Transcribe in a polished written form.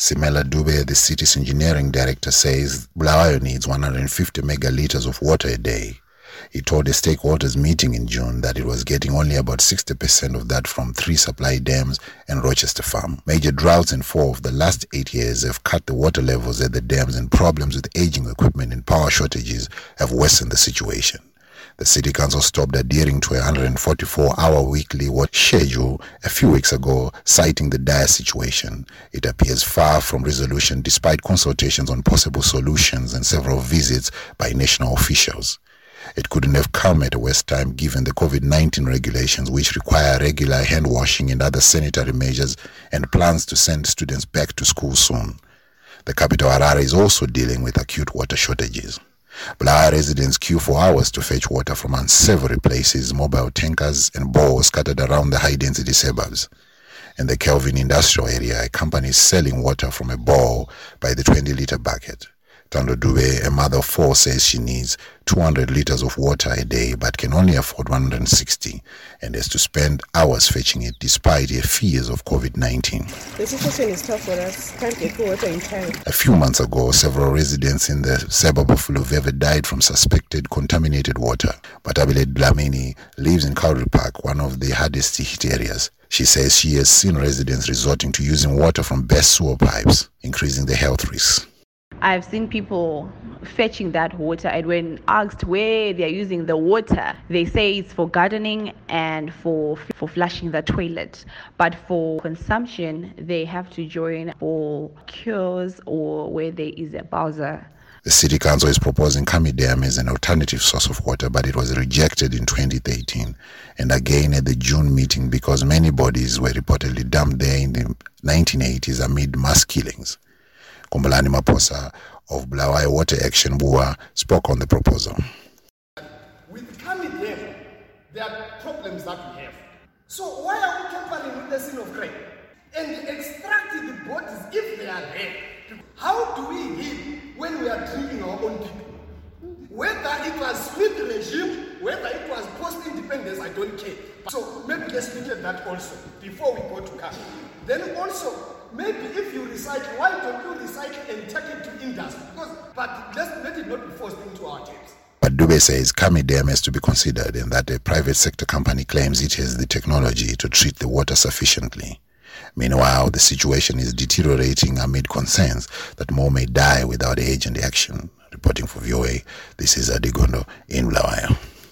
Simela Dube, the city's engineering director, says Bulawayo needs 150 megaliters of water a day. He told a stakeholders meeting in June that it was getting only about 60% of that from 3 supply dams and Rochester Farm. Major droughts in 4 of the last 8 years have cut the water levels at the dams, and problems with aging equipment and power shortages have worsened the situation. The City Council stopped adhering to a 144-hour weekly water schedule a few weeks ago, citing the dire situation. It appears far from resolution despite consultations on possible solutions and several visits by national officials. It couldn't have come at a worse time given the COVID-19 regulations, which require regular hand washing and other sanitary measures, and plans to send students back to school soon. The capital, Harare, is also dealing with acute water shortages. Bulawayo residents queue for hours to fetch water from unsavory places, mobile tankers and bores scattered around the high-density suburbs. In the Kelvin industrial area, a company is selling water from a bore by the 20-liter bucket. Tando Dube, a mother of 4, says she needs 200 liters of water a day but can only afford 160 and has to spend hours fetching it despite her fears of COVID-19. The situation is tough for us. Can't get water in time. A few months ago, several residents in the suburb of Luveve died from suspected contaminated water. But Abile Dlamini lives in Kauri Park, one of the hardest hit areas. She says she has seen residents resorting to using water from best sewer pipes, increasing the health risks. I've seen people fetching that water, and when asked where they're using the water, they say it's for gardening and for flushing the toilet. But for consumption, they have to join for cures or where there is a bowser. The City Council is proposing Kami Dam as an alternative source of water, but it was rejected in 2013 and again at the June meeting because many bodies were reportedly dumped there in the 1980s amid mass killings. Kumbulani Maposa of Bulawayo Water Action Bua spoke on the proposal. With Kami Dam, there are problems that we have. So why are we tampering with the sin of crime and extracting the bodies if they are there? How do we heal when we are drinking our own people? Whether it was Smith regime, whether it was post-independence, I don't care. So maybe let's look at that also before we go to Kami. Then also, maybe if you recycle, why don't you recycle and take it to industry? But let it not be forced into our tanks. But Dube says Kami Dam has to be considered and that a private sector company claims it has the technology to treat the water sufficiently. Meanwhile, the situation is deteriorating amid concerns that more may die without urgent action. Reporting for VOA, this is Adigondo in Bulawayo.